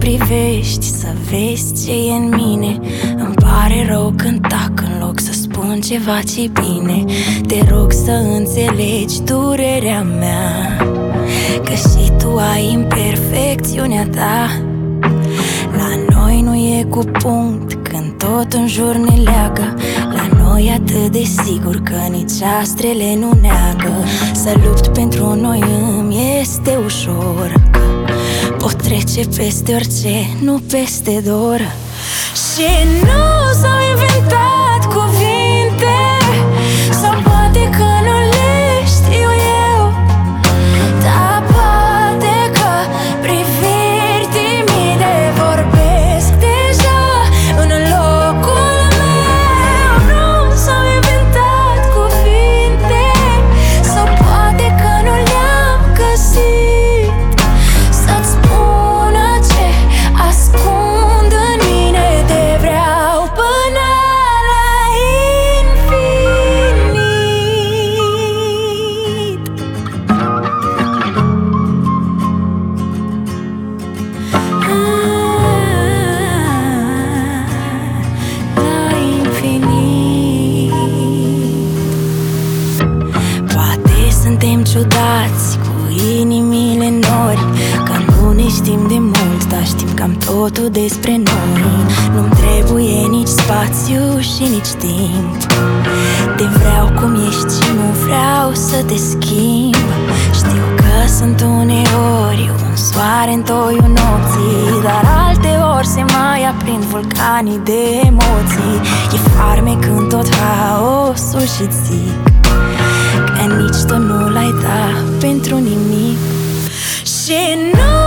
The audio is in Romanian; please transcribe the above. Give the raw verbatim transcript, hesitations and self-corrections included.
privești să vezi ce e în mine. Îmi pare rău când tac în loc să spun ceva ce bine. Te rog să înțelegi durerea mea, că și tu ai imperfecțiunea ta. La noi nu e cu punct când tot în jur ne leagă. La noi atât de sigur că nici astrele nu neagă. Să lupt pentru noi îmi este ușor, că pot trece peste orice, nu peste dor. Și nu s-au inventat cuvinte, sau poate că nu le știu eu, dar poate că priviri timide vorbesc deja în locul meu. Nu s-au inventat cuvinte, sau poate că nu le-am găsit să-ți spună ce ascund în mine. Te vreau până la infinit. La infinit. Poate suntem ciudați cu inimile nori, că nu ne știm de mult, dar știm cam totul despre noi. Nu-mi trebuie nici spațiu și nici timp. Te vreau cum ești și nu vreau să te schimb. Știu că sunt uneori un soare în toiul nopții, dar alteori se mai aprind vulcanii de emoții. E farmec în tot haosul și zic că nici tu nu l-ai dat pentru nimic. Și nu